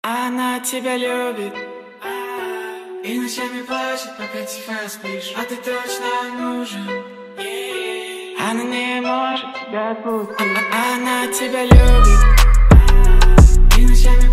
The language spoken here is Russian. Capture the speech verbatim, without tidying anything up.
Она тебя любит и ночами плачет, пока тихо спишь. А ты точно нужен. Она не может тебя отпустить. Она тебя любит и ночами